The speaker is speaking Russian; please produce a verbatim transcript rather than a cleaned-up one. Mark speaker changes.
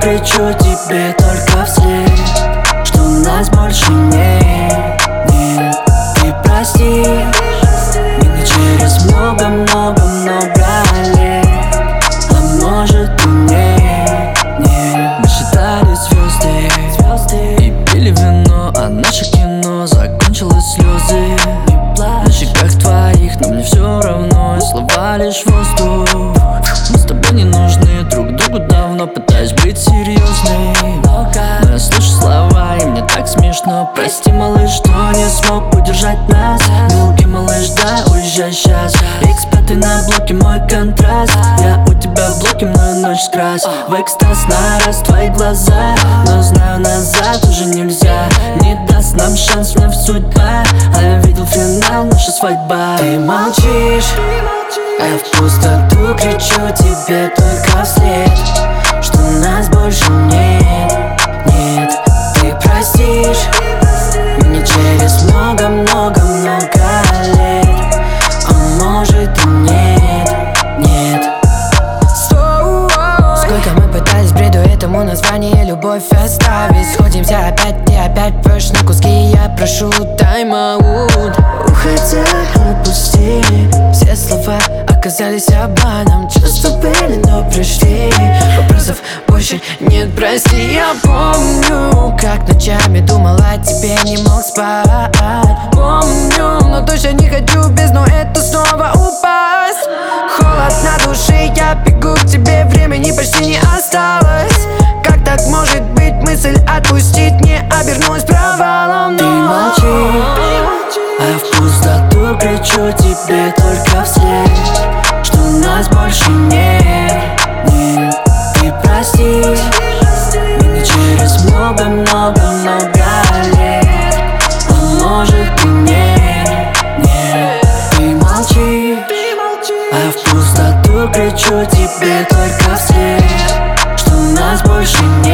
Speaker 1: кричу тебе только вслед, что нас больше нет, нет. Ты прости меня через много-много-много лет, а может и нет, нет. Мы считали звезды, звезды и пили вино, а наше кино закончилось слезы. На щеках твоих, но мне все равно, и слова лишь воздух. Мы с тобой не нужны друг другу давно, пытаюсь быть серьезной, но я слышу слова, и мне так смешно. Прости, малыш, что не смог удержать нас. Милки, малыш, да, уезжай сейчас. икс пять на блоке, мой контраст. Я у тебя в блоке, мою ночь скрась. В экстаз на раз твои глаза, но знаю, назад уже нельзя. Не даст нам шанс вновь судьба, а я видел финал, наша свадьба. Ты молчишь, а я в пустоту кричу тебе только вслед, что нас больше нет, нет. Ты простишь меня через много-много-много лет, а может и нет, нет.
Speaker 2: Сколько мы пытались бреду этому название любовь оставить. Сходимся опять и опять пьешь на куски, я прошу тайм-аут.
Speaker 1: Уходя, отпусти.
Speaker 2: Все слова оказались обманом, чувства были, но пришли. Вопросов больше нет, прости. Я помню, как ночами думал о тебе, не мог спать. Помню, но точно не хочу в бездну эту снова упасть. Холод на душе, я бегу к тебе, времени почти не осталось. Как так может быть, мысль отпустить не обернулась провалом?
Speaker 1: Ты молчи, а я в пустоту кричу тебе только вслед, что нас больше нет, нет. Ты прости меня через много-много-много лет, а может и нет, нет. Ты молчи, а я в пустоту кричу тебе только вслед, что нас больше нет.